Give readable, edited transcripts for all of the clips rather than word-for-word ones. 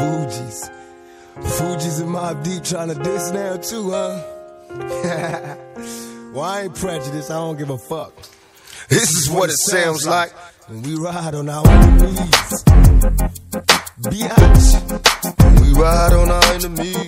Fugees. Fugees and Mobb Deep trying to diss now too, huh? Well, I ain't prejudiced, I don't give a fuck. This is what it sounds like when we ride on our enemies. Biatch. When we ride on our enemies.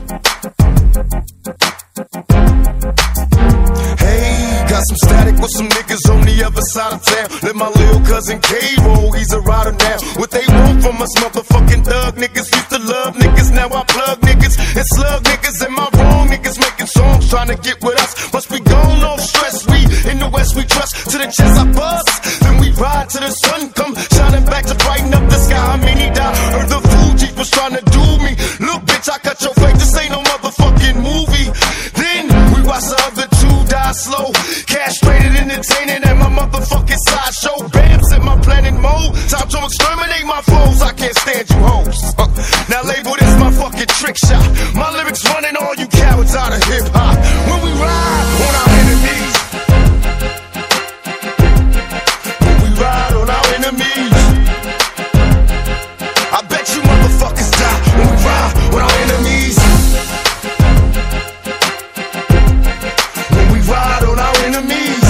Hey, got some static with some niggas on the other side of town. Let my little cousin K-Roll, he's a rider now. What they want from us motherfucking thug niggas. Used to love niggas, now I plug niggas and slug niggas. Am I wrong? Niggas making songs trying to get with us. Must be gone, no stress. We in the West, we trust. To the chest I bust, then we ride till the sun come shining back to brighten up the sky. I mean, he died. Heard the Fugees was trying to do me. Look, bitch, I cut your face. This ain't no motherfucking movie. Then we watch the other two die slow. Castrated, entertaining at my motherfucking sideshow. Bam, set my planning mode. Time to exterminate my foes. I can't stand you hoes. Now label this my fucking trick shot. My lyrics running all you cowards out of hip hop. When we ride on our enemies. When we ride on our enemies. I bet you motherfuckers die when we ride on our enemies. When we ride on our enemies.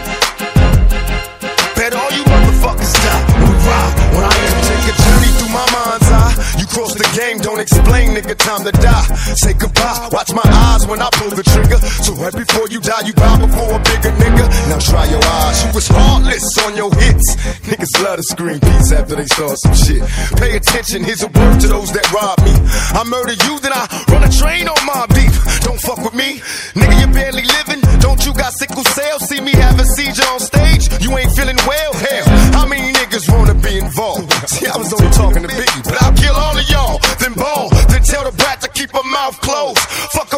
Bet all you motherfuckers die when we ride on our enemies. Take a journey through my mind's eye. You cross the game, don't explain, nigga, time to die. Say goodbye, watch my eyes when I pull the trigger. So right before you die, you bow before a bigger nigga. Now try your eyes, you was heartless on your hits. Niggas love to scream peace after they start some shit. Pay attention, here's a word to those that rob me. I murder you, then I run a train on Mobb Deep. Don't fuck with me, nigga, you barely living. Don't you got sickle cell? See me have a seizure on stage? You ain't feeling well? Hell, how many niggas wanna be involved? See, I was only talking to Biggie, but I'll kill all of y'all, then ball, then tell the brat to keep her mouth closed. Fuck